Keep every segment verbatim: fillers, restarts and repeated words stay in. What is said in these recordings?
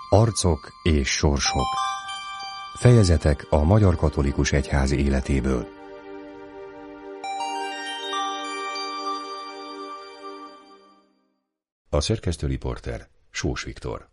Arcok és sorsok. Fejezetek a Magyar Katolikus Egyház életéből. A szerkesztő riporter Sós Viktor.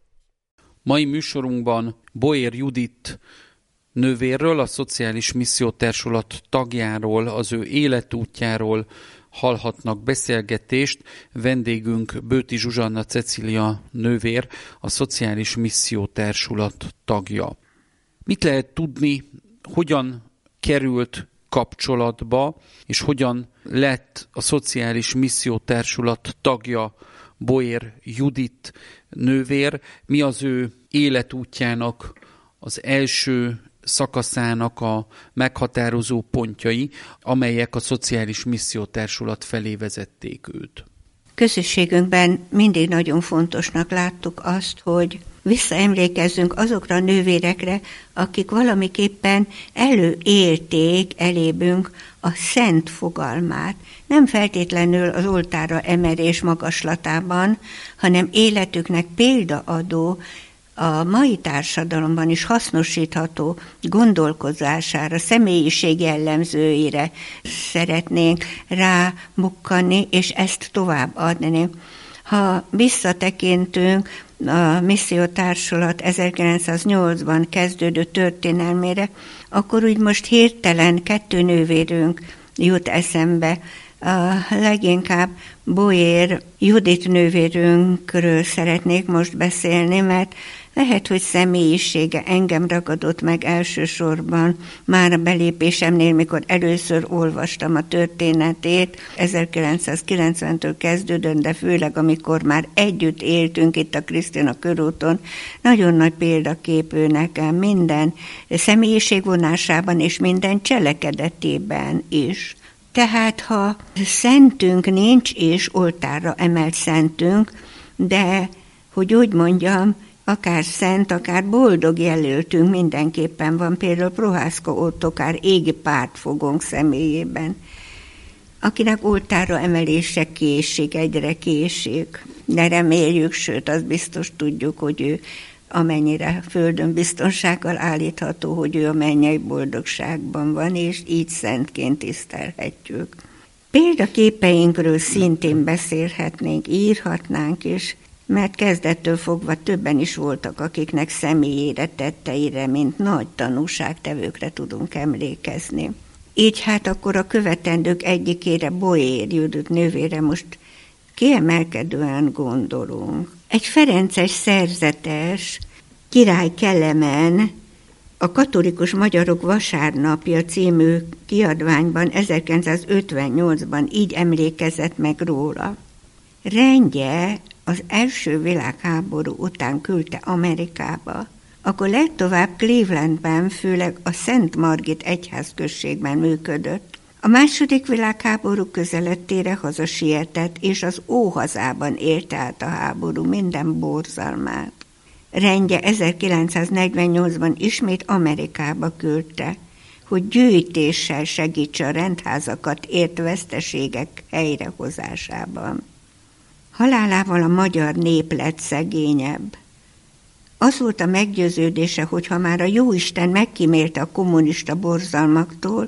Mai műsorunkban Boér Judit nővérről, a Szociális Missziótársulat tagjáról, az ő életútjáról hallhatnak beszélgetést. Vendégünk Bőti Zsuzsanna Cecília nővér, a Szociális Missziótársulat tagja. Mit lehet tudni, hogyan került kapcsolatba, és hogyan lett a Szociális Missziótársulat tagja Boér Judit nővér? Mi az ő életútjának az első szakaszának a meghatározó pontjai, amelyek a Szociális Missziótársulat felé vezették őt? Közösségünkben mindig nagyon fontosnak láttuk azt, hogy visszaemlékezzünk azokra a nővérekre, akik valamiképpen előélték elébünk a szent fogalmát. Nem feltétlenül az oltárra emelés magaslatában, hanem életüknek példaadó, a mai társadalomban is hasznosítható gondolkozására, személyiség jellemzőire szeretnénk rábukkanni, és ezt továbbadni. Ha visszatekintünk a Missziótársulat ezerkilencszáznyolcban kezdődő történelmére, akkor úgy most hirtelen kettő nővérünk jut eszembe. A leginkább Boér Judit nővérünkről szeretnék most beszélni, mert lehet, hogy személyisége engem ragadott meg elsősorban már a belépésemnél, mikor először olvastam a történetét, ezerkilencszázkilencventől kezdődően, de főleg amikor már együtt éltünk itt a Krisztina körúton, nagyon nagy példaképű nekem minden személyiségvonásában és minden cselekedetében is. Tehát, ha szentünk nincs, és oltárra emelt szentünk, de, hogy úgy mondjam, akár szent, akár boldog jelöltünk mindenképpen van, például Prohászka Ottokár égi pártfogónk személyében, akinek oltárra emelése késik, egyre késik, de reméljük, sőt, azt biztos tudjuk, hogy ő amennyire földön biztonsággal állítható, hogy ő a mennyei boldogságban van, és így szentként tisztelhetjük. Példaképeinkről szintén beszélhetnénk, írhatnánk is, mert kezdettől fogva többen is voltak, akiknek személyére, tetteire, mint nagy tanúságtevőkre tudunk emlékezni. Így hát akkor a követendők egyikére, Boér Judit nővére most kiemelkedően gondolunk. Egy ferences szerzetes, Király Kelemen a Katolikus Magyarok Vasárnapja című kiadványban ezerkilencszázötvennyolcban így emlékezett meg róla. Rendje az első világháború után küldte Amerikába, akkor legtovább Clevelandben, főleg a Szent Margit egyházközségben működött. A második világháború közelettére hazasietett, és az óhazában élte át a háború minden borzalmát. Rendje ezerkilencszáznegyvennyolcban ismét Amerikába küldte, hogy gyűjtéssel segítse a rendházakat ért veszteségek helyrehozásában. Halálával a magyar nép lett szegényebb. Az volt a meggyőződése, hogy ha már a Jóisten megkímélte a kommunista borzalmaktól,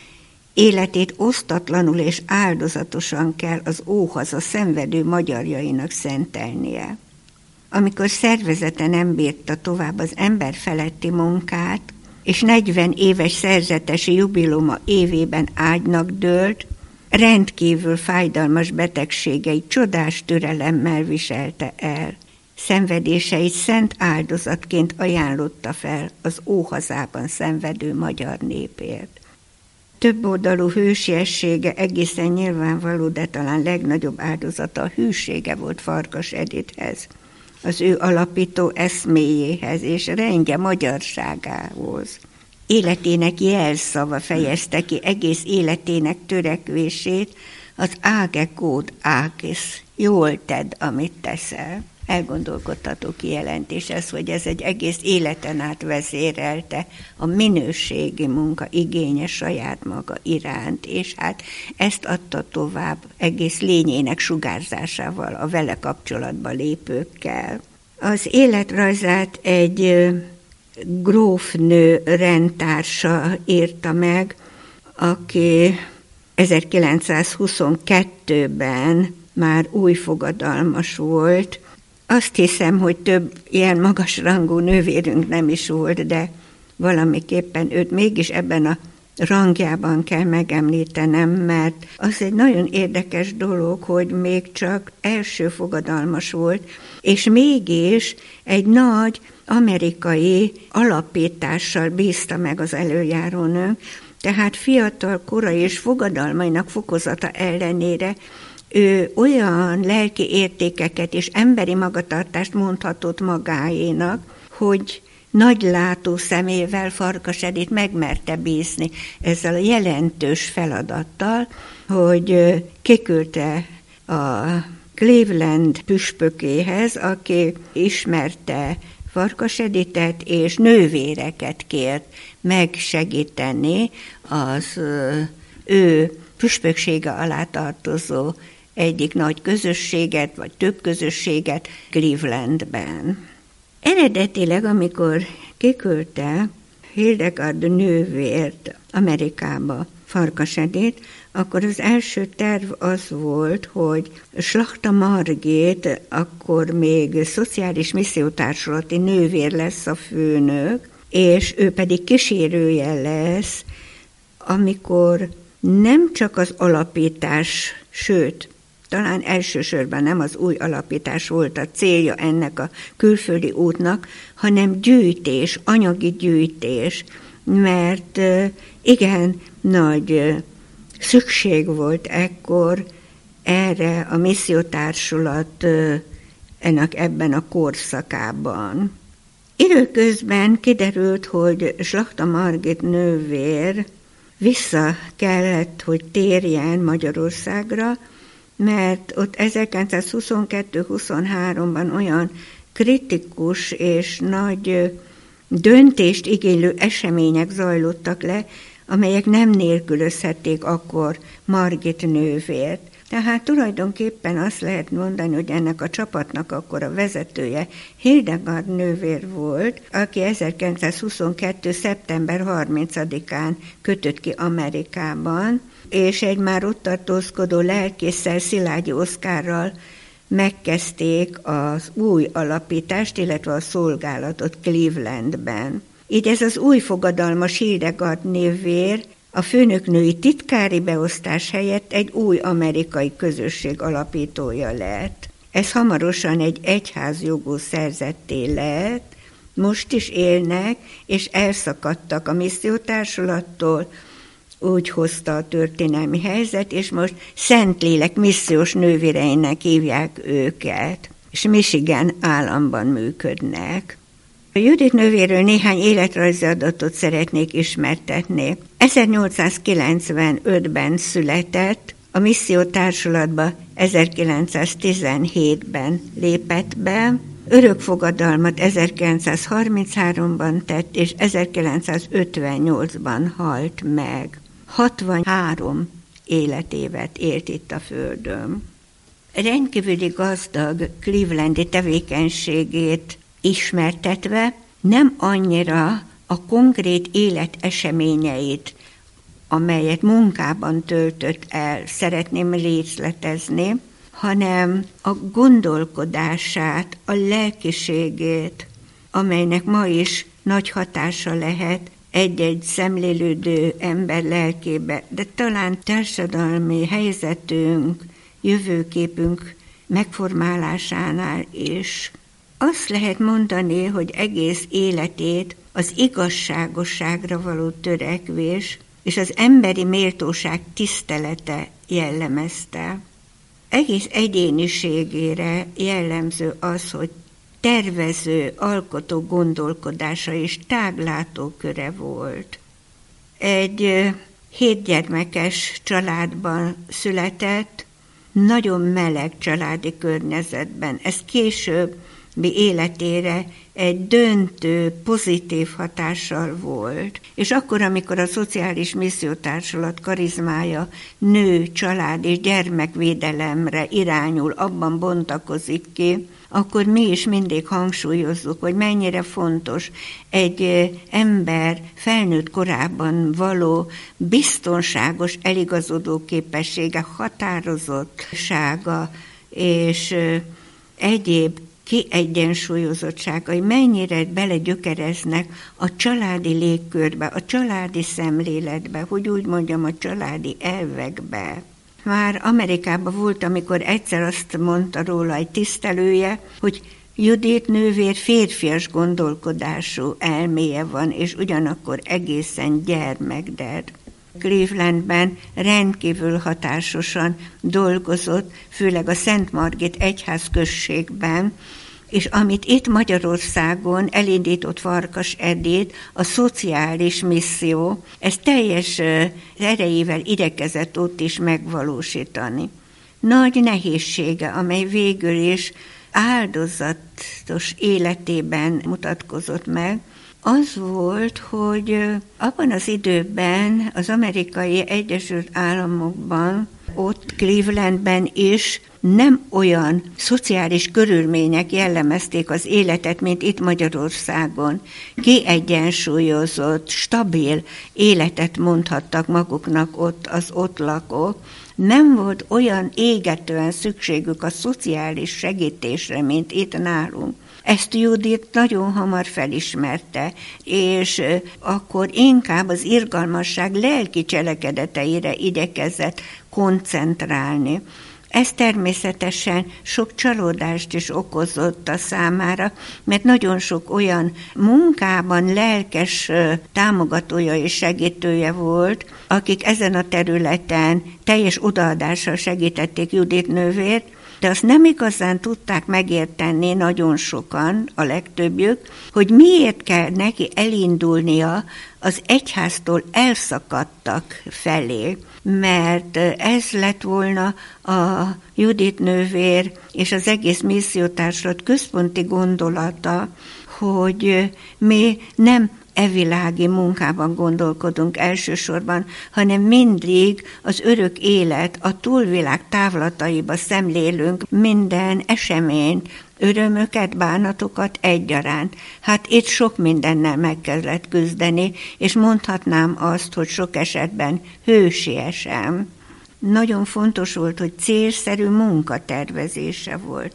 életét osztatlanul és áldozatosan kell az óhaza szenvedő magyarjainak szentelnie. Amikor szervezete nem bírta tovább az ember feletti munkát, és negyven éves szerzetesi jubileuma évében ágynak dőlt, rendkívül fájdalmas betegségeit csodás türelemmel viselte el. Szenvedéseit szent áldozatként ajánlotta fel az óhazában szenvedő magyar népért. Több oldalú hősiessége egészen nyilvánvaló, de talán legnagyobb áldozata a hűsége volt Farkas Edithez, az ő alapító eszméjéhez és rendje magyarságához. Életének jelszava fejezte ki egész életének törekvését, az áge kód ákis, jól tedd, amit teszel. Elgondolkodtató kijelentés ez, hogy ez egy egész életen át vezérelte a minőségi munka igénye saját maga iránt, és hát ezt adta tovább egész lényének sugárzásával a vele kapcsolatba lépőkkel. Az életrajzát egy grófnő rendtársa írta meg, aki ezerkilencszázhuszonkettőben már új fogadalmas volt. Azt hiszem, hogy több ilyen magasrangú nővérünk nem is volt, de valamiképpen őt mégis ebben a rangjában kell megemlítenem, mert az egy nagyon érdekes dolog, hogy még csak első fogadalmas volt, és mégis egy nagy amerikai alapítással bízta meg az előjárónőnk, tehát fiatal kora és fogadalmainak fokozata ellenére ő olyan lelki értékeket és emberi magatartást mondhatott magáénak, hogy nagy látó szemével Farkas Edit megmerte bízni ezzel a jelentős feladattal, hogy kiküldte a Cleveland püspökéhez, aki ismerte Farkas Editet, és nővéreket kért megsegíteni az ő püspöksége alá tartozó egyik nagy közösséget, vagy több közösséget Clevelandben. Eredetileg, amikor kiküldte Hildegard nővért Amerikába Farkas Edit, akkor az első terv az volt, hogy Slachta Margit akkor még szociális missziótársulati nővér lesz a főnök, és ő pedig kísérője lesz, amikor nem csak az alapítás, sőt, talán elsősorban nem az új alapítás volt a célja ennek a külföldi útnak, hanem gyűjtés, anyagi gyűjtés, mert igen nagy szükség volt ekkor erre a missziótársulat ennek ebben a korszakában. Időközben kiderült, hogy Slachta Margit nővér vissza kellett, hogy térjen Magyarországra, mert ott ezerkilencszázhuszonkettő-huszonháromban olyan kritikus és nagy döntést igénylő események zajlottak le, amelyek nem nélkülözhették akkor Margit nővért. Tehát tulajdonképpen azt lehet mondani, hogy ennek a csapatnak akkor a vezetője Hildegard nővér volt, aki ezerkilencszázhuszonkettő. szeptember harmincadikán kötött ki Amerikában, és egy már ott tartózkodó lelkésszel, Szilágyi Oszkárral megkezdték az új alapítást, illetve a szolgálatot Clevelandben. Így ez az új fogadalmas Hildegard nővér a főnöknői titkári beosztás helyett egy új amerikai közösség alapítója lett. Ez hamarosan egy egyházjogú szerzetté lett, most is élnek, és elszakadtak a missziótársulattól, úgy hozta a történelmi helyzet, és most Szentlélek missziós nővéreinek hívják őket, és Michigan államban működnek. A Judit nővéről néhány életrajzi adatot szeretnék ismertetni. ezernyolcszázkilencvenötben született, a missziótársulatba ezerkilencszáztizenhétben lépett be, örökfogadalmat ezerkilencszázharmincháromban tett, és ezerkilencszázötvennyolcban halt meg. hatvanhárom életévet élt itt a Földön. Rendkívüli gazdag clevelandi tevékenységét ismertetve nem annyira a konkrét életeseményeit, amelyet munkában töltött el, szeretném részletezni, hanem a gondolkodását, a lelkiségét, amelynek ma is nagy hatása lehet egy-egy szemlélődő ember lelkébe, de talán társadalmi helyzetünk, jövőképünk megformálásánál is. Azt lehet mondani, hogy egész életét az igazságosságra való törekvés és az emberi méltóság tisztelete jellemezte. Egész egyéniségére jellemző az, hogy tervező, alkotó gondolkodása és táglátóköre volt. Egy hétgyermekes családban született, nagyon meleg családi környezetben. Ez későbbi életére egy döntő, pozitív hatással volt. És akkor, amikor a Szociális Missziótársulat karizmája nő, család és gyermekvédelemre irányul, abban bontakozik ki, akkor mi is mindig hangsúlyozzuk, hogy mennyire fontos egy ember felnőtt korában való biztonságos eligazodó képessége, határozottsága és egyéb kiegyensúlyozottságai mennyire belegyökereznek a családi légkörbe, a családi szemléletbe, hogy úgy mondjam, a családi elvekbe. Már Amerikában volt, amikor egyszer azt mondta róla egy tisztelője, hogy Judit nővér férfias gondolkodású elméje van, és ugyanakkor egészen gyermekded. Clevelandben rendkívül hatásosan dolgozott, főleg a Szent Margit egyházközségben, és amit itt Magyarországon elindított Farkas Edith, a szociális misszió, ez teljes erejével igyekezett ott is megvalósítani. Nagy nehézsége, amely végül is áldozatos életében mutatkozott meg, az volt, hogy abban az időben az Amerikai Egyesült Államokban, ott Clevelandben is nem olyan szociális körülmények jellemezték az életet, mint itt Magyarországon. Kiegyensúlyozott, stabil életet mondhattak maguknak ott az ott lakók. Nem volt olyan égetően szükségük a szociális segítésre, mint itt nálunk. Ezt Judit nagyon hamar felismerte, és akkor inkább az irgalmasság lelki cselekedeteire igyekezett koncentrálni. Ez természetesen sok csalódást is okozott a számára, mert nagyon sok olyan munkában lelkes támogatója és segítője volt, akik ezen a területen teljes odaadással segítették Judit nővért, de azt nem igazán tudták megérteni nagyon sokan, a legtöbbjük, hogy miért kell neki elindulnia az egyháztól elszakadtak felé, mert ez lett volna a Judit nővér és az egész missziótársulat központi gondolata, hogy mi nem evilági munkában gondolkodunk elsősorban, hanem mindig az örök élet, a túlvilág távlataiba szemlélünk minden eseményt, örömöket, bánatokat egyaránt. Hát itt sok mindennel meg kellett küzdeni, és mondhatnám azt, hogy sok esetben hősiesen. Nagyon fontos volt, hogy célszerű munkatervezése volt,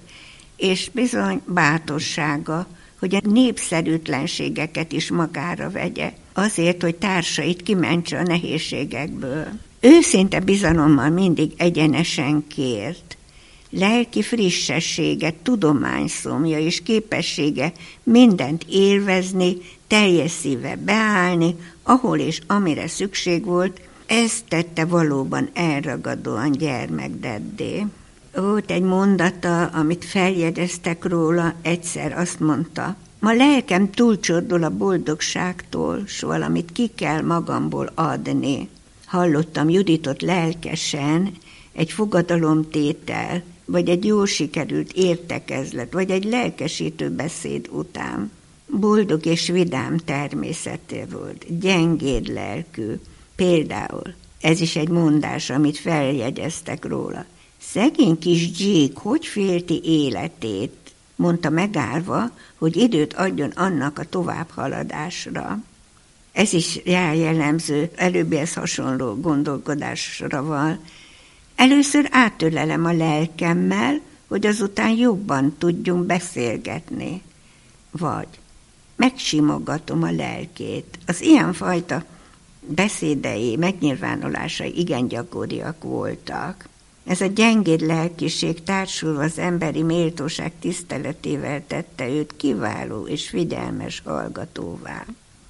és bizony bátorsága, hogy a népszerűtlenségeket is magára vegye, azért, hogy társait kimentse a nehézségekből. Őszinte bizalommal mindig egyenesen kért. Lelki frissessége, tudományszomja és képessége mindent élvezni, teljes szíve beállni, ahol és amire szükség volt, ez tette valóban elragadóan gyermekdeddé. Volt egy mondata, amit feljegyeztek róla, egyszer azt mondta, ma lelkem túlcsordul a boldogságtól, s valamit ki kell magamból adni. Hallottam Juditot lelkesen, egy fogadalomtétel, vagy egy jól sikerült értekezlet, vagy egy lelkesítő beszéd után. Boldog és vidám természeté volt, gyengéd lelkű. Például, ez is egy mondás, amit feljegyeztek róla. Szegény kis Jake hogy félti életét, mondta megállva, hogy időt adjon annak a továbbhaladásra. Ez is jellemző, előbbihez hasonló gondolkodásra van. Először átölelem a lelkemmel, hogy azután jobban tudjunk beszélgetni. Vagy megsimogatom a lelkét. Az ilyenfajta beszédei, megnyilvánulásai igen gyakoriak voltak. Ez a gyengéd lelkiség társulva az emberi méltóság tiszteletével tette őt kiváló és figyelmes hallgatóvá.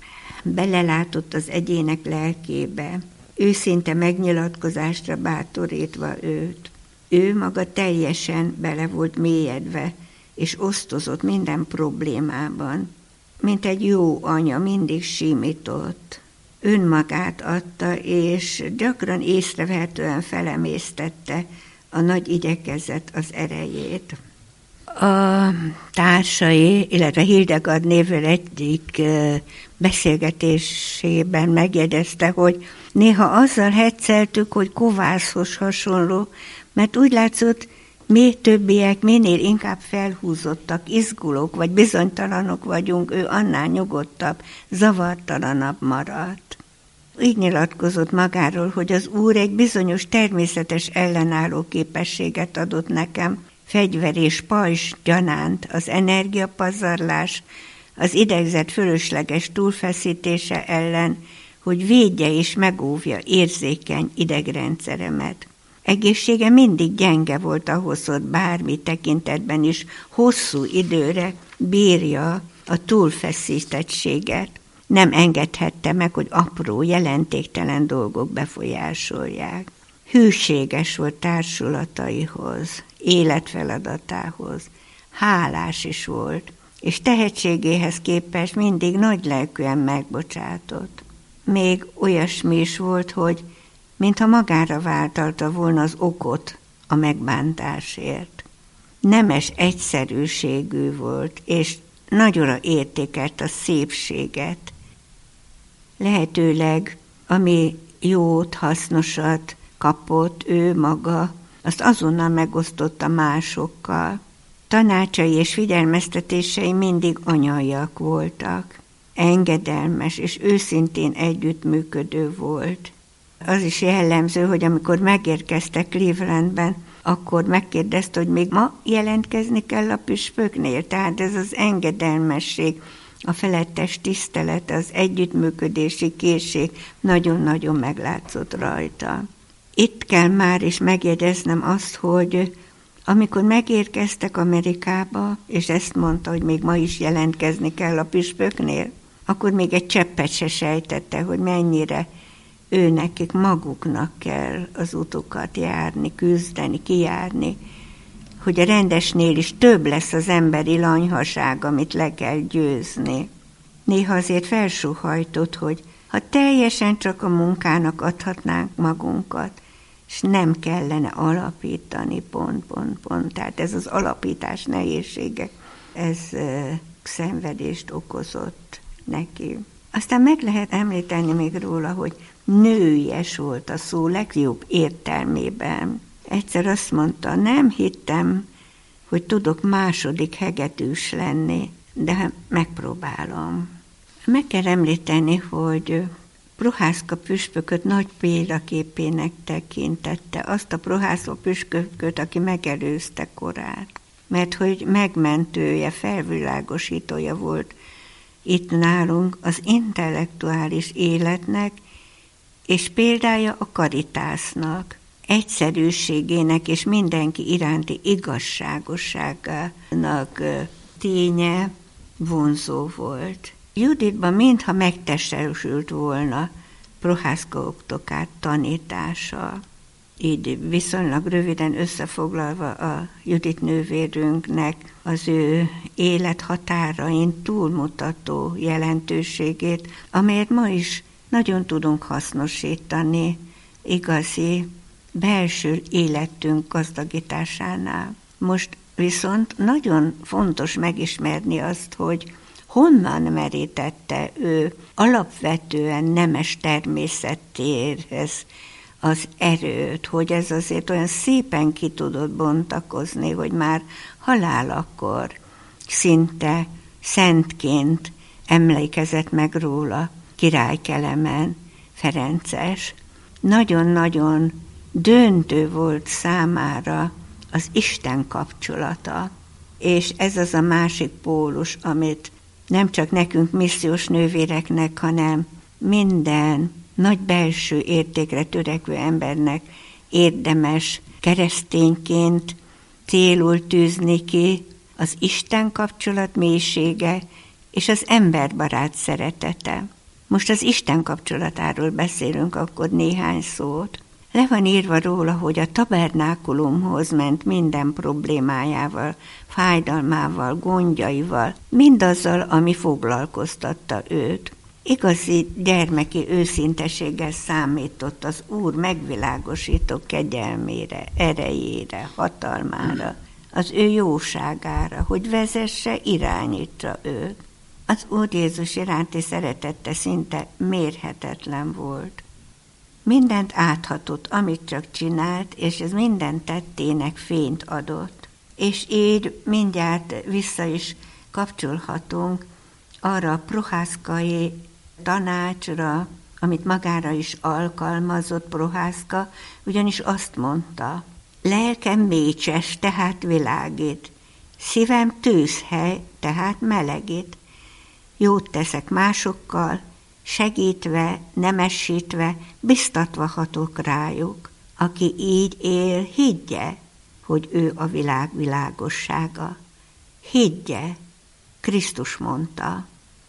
Belelátott az egyének lelkébe, őszinte megnyilatkozásra bátorítva őt. Ő maga teljesen bele volt mélyedve, és osztozott minden problémában. Mint egy jó anya mindig simított. Önmagát adta, és gyakran észrevehetően felemésztette a nagy igyekezet az erejét. A társai, illetve Hildegard névvel egyik beszélgetésében megjegyezte, hogy néha azzal hecceltük, hogy kovászhoz hasonló, mert úgy látszott, Mi többiek minél inkább felhúzottak, izgulók vagy bizonytalanok vagyunk, ő annál nyugodtabb, zavartalanabb maradt. Így nyilatkozott magáról, hogy az Úr egy bizonyos természetes ellenálló képességet adott nekem, fegyver és pajzs gyanánt, az energiapazarlás, az idegzet fölösleges túlfeszítése ellen, hogy védje és megóvja érzékeny idegrendszeremet. Egészsége mindig gyenge volt ahhoz, hogy bármi tekintetben is hosszú időre bírja a túlfeszítettséget. Nem engedhette meg, hogy apró, jelentéktelen dolgok befolyásolják. Hűséges volt társulataihoz, életfeladatához, hálás is volt, és tehetségéhez képest mindig nagylelkűen megbocsátott. Még olyasmi is volt, hogy mintha magára vállalta volna az okot a megbántásért. Nemes egyszerűségű volt, és nagyra értékelt a szépséget. Lehetőleg, ami jót, hasznosat kapott ő maga, azt azonnal megosztotta másokkal. Tanácsai és figyelmeztetései mindig anyaiak voltak. Engedelmes és őszintén együttműködő volt. Az is jellemző, hogy amikor megérkeztek Clevelandben, akkor megkérdezte, hogy még ma jelentkezni kell a püspöknél. Tehát ez az engedelmesség, a felettes tisztelet, az együttműködési készség nagyon-nagyon meglátszott rajta. Itt kell már is megjegyeznem azt, hogy amikor megérkeztek Amerikába, és ezt mondta, hogy még ma is jelentkezni kell a püspöknél, akkor még egy cseppet se sejtette, hogy mennyire ő nekik maguknak kell az utukat járni, küzdeni, kijárni, hogy a rendesnél is több lesz az emberi lanyhaság, amit le kell győzni. Néha azért felsóhajtott, hogy ha teljesen csak a munkának adhatnánk magunkat, és nem kellene alapítani, pont, pont, pont. Tehát ez az alapítás nehézsége, ez uh, szenvedést okozott neki. Aztán meg lehet említeni még róla, hogy nőies volt a szó legjobb értelmében. Egyszer azt mondta, nem hittem, hogy tudok második hegedűs lenni, de megpróbálom. Meg kell említeni, hogy Prohászka püspököt nagy példaképének tekintette, azt a Prohászka püspököt, aki megelőzte korát, mert hogy megmentője, felvilágosítója volt itt nálunk az intellektuális életnek, és példája a karitásznak, egyszerűségének és mindenki iránti igazságosságának ténye vonzó volt. Juditban mintha megtestesült volna Prohászka oktokát tanítása. Így viszonylag röviden összefoglalva a Judit nővérünknek az ő élethatárain túlmutató jelentőségét, amelyet ma is nagyon tudunk hasznosítani igazi belső életünk gazdagításánál. Most viszont nagyon fontos megismerni azt, hogy honnan merítette ő alapvetően nemes természetéhez az erőt, hogy ez azért olyan szépen ki tudott bontakozni, hogy már halálakor szinte szentként emlékezett meg róla Király Kelemen Ferences. Nagyon-nagyon döntő volt számára az Isten kapcsolata, és ez az a másik pólus, amit nem csak nekünk missziós nővéreknek, hanem minden nagy belső értékre törekvő embernek érdemes keresztényként célul tűzni ki az Isten kapcsolat mélysége és az emberbarát szeretete. Most az Isten kapcsolatáról beszélünk akkor néhány szót. Le van írva róla, hogy a tabernákulumhoz ment minden problémájával, fájdalmával, gondjaival, mindazzal, ami foglalkoztatta őt. Igazi gyermeki őszinteséggel számított az Úr megvilágosító kegyelmére, erejére, hatalmára, az ő jóságára, hogy vezesse, irányítsa őt. Az Úr Jézus iránti szeretete szinte mérhetetlen volt. Mindent áthatott, amit csak csinált, és ez minden tettének fényt adott. És így mindjárt vissza is kapcsolhatunk arra a prohászkai tanácsra, amit magára is alkalmazott Prohászka, ugyanis azt mondta, lelkem mécses, tehát világít, szívem tűzhely, tehát melegít. Jót teszek másokkal, segítve, nemesítve, biztatva hatok rájuk. Aki így él, higgye, hogy ő a világ világossága. Higgye, Krisztus mondta.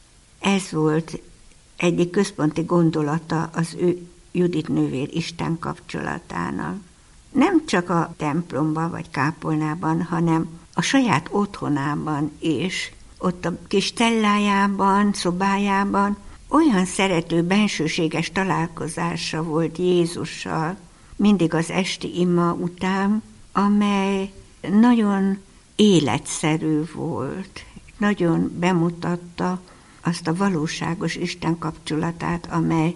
Ez volt egyik központi gondolata az ő Judit nővér Isten kapcsolatának. Nem csak a templomban vagy kápolnában, hanem a saját otthonában is, ott a kis cellájában, szobájában olyan szerető, bensőséges találkozása volt Jézussal, mindig az esti ima után, amely nagyon életszerű volt, nagyon bemutatta azt a valóságos Isten kapcsolatát, amely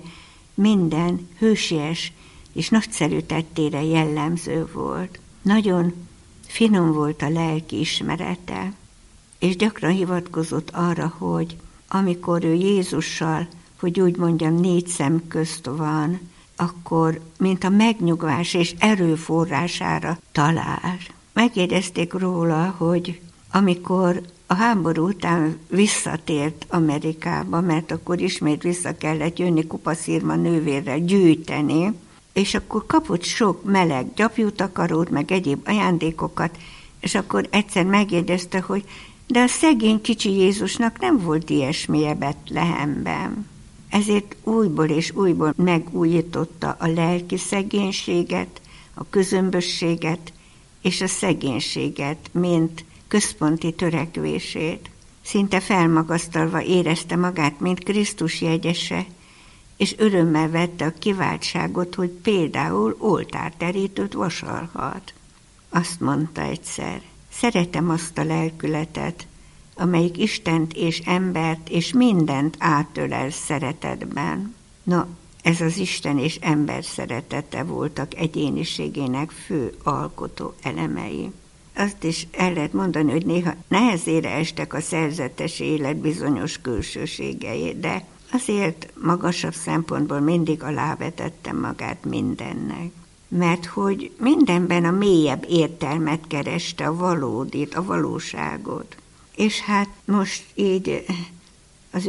minden hősies és nagyszerű tettére jellemző volt. Nagyon finom volt a lelki ismerete, és gyakran hivatkozott arra, hogy amikor ő Jézussal, hogy úgy mondjam, négy szem közt van, akkor mint a megnyugvás és erőforrására talál. Megjegyezték róla, hogy amikor a háború után visszatért Amerikába, mert akkor ismét vissza kellett jönni kupaszírma nővérrel gyűjteni, és akkor kapott sok meleg gyapjútakarót, meg egyéb ajándékokat, és akkor egyszer megjegyezte, hogy de a szegény kicsi Jézusnak nem volt ilyesmije Betlehemben. Ezért újból és újból megújította a lelki szegénységet, a közömbösséget és a szegénységet, mint központi törekvését. Szinte felmagasztalva érezte magát, mint Krisztus jegyese, és örömmel vette a kiváltságot, hogy például oltárterítőt vasalhat. Azt mondta egyszer, szeretem azt a lelkületet, amelyik Istent és embert és mindent átölel szeretetben. Na, ez az Isten és ember szeretete voltak egyéniségének fő alkotó elemei. Azt is el lehet mondani, hogy néha nehezére estek a szerzetes élet bizonyos külsőségei, de azért magasabb szempontból mindig alávetette magát mindennek. Mert hogy mindenben a mélyebb értelmet kereste, a valódit, a valóságot. És hát most így az ő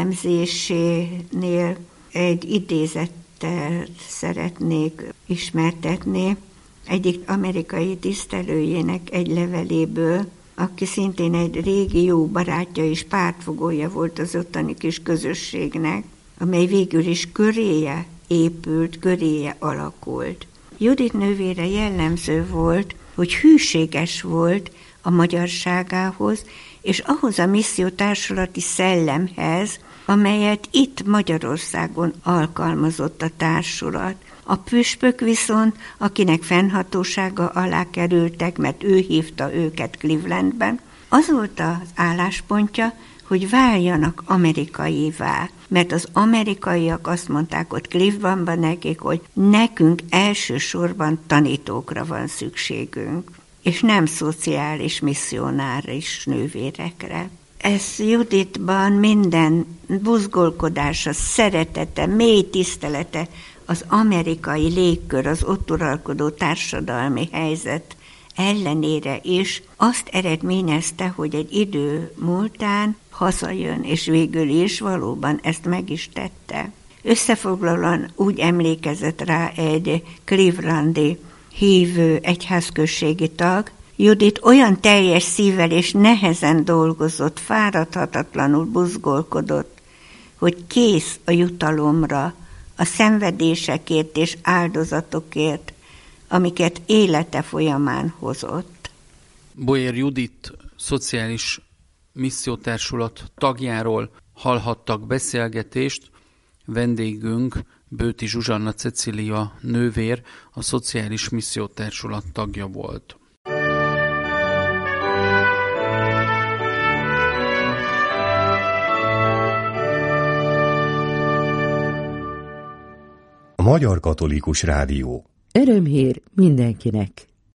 jellemzésénél egy idézettel szeretnék ismertetni, egyik amerikai tisztelőjének egy leveléből, aki szintén egy régi jó barátja és pártfogója volt az ottani kis közösségnek, amely végül is köréje épült, köréje alakult. Judit nővére jellemző volt, hogy hűséges volt a magyarságához, és ahhoz a missziótársulati szellemhez, amelyet itt Magyarországon alkalmazott a társulat. A püspök viszont, akinek fennhatósága alá kerültek, mert ő hívta őket Clevelandben, az volt az álláspontja, hogy váljanak amerikaivá, mert az amerikaiak azt mondták ott Clevelandban nekik, hogy nekünk elsősorban tanítókra van szükségünk, és nem szociális misszionáris nővérekre. Ez Juditban minden buzgolkodása, szeretete, mély tisztelete, az amerikai légkör, az ott uralkodó társadalmi helyzet ellenére is azt eredményezte, hogy egy idő múltán hazajön, és végül is valóban ezt meg is tette. Összefoglalóan úgy emlékezett rá egy clevelandi hívő egyházközségi tag, Judit olyan teljes szívvel és nehezen dolgozott, fáradhatatlanul buzgolkodott, hogy kész a jutalomra, a szenvedésekért és áldozatokért, amiket élete folyamán hozott. Boér Judit szociális missziótársulat tagjáról hallhattak beszélgetést. Vendégünk Bőti Zsuzsanna Cecília nővér, a szociális missziótársulat tagja volt. A Magyar Katolikus Rádió. Örömhír mindenkinek.